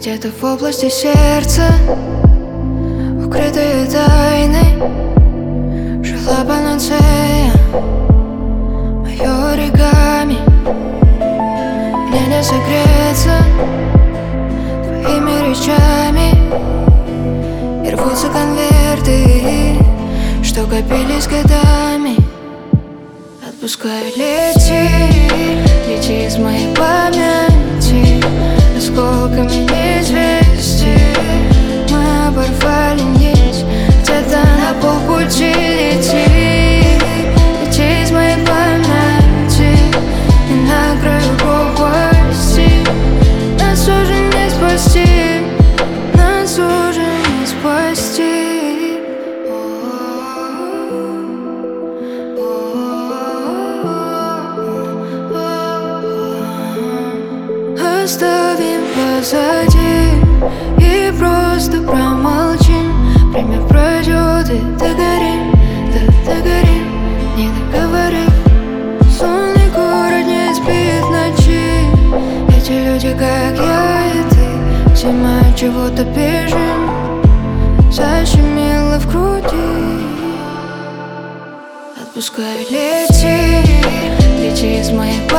Где-то в области сердца, укрытые тайной, жила панацея, моё оригами. Мне не согреться твоими речами, и рвутся конверты, что копились годами. Отпускай, лети, лети из моей памяти осколками неизвестий. Мы оборвали нить, где-то на полпути. Лети, лети из моей памяти и на краю пропасти. Нас уже не спасти, нас уже не спасти. Оставим позади и просто промолчим. Время пройдет и догорим, да догорим, не договорив. Сонный город не спит в ночи. Эти люди, как я и ты, все мы от чего-то бежим. Защемило в груди. Отпускай, лети, лети из моей памяти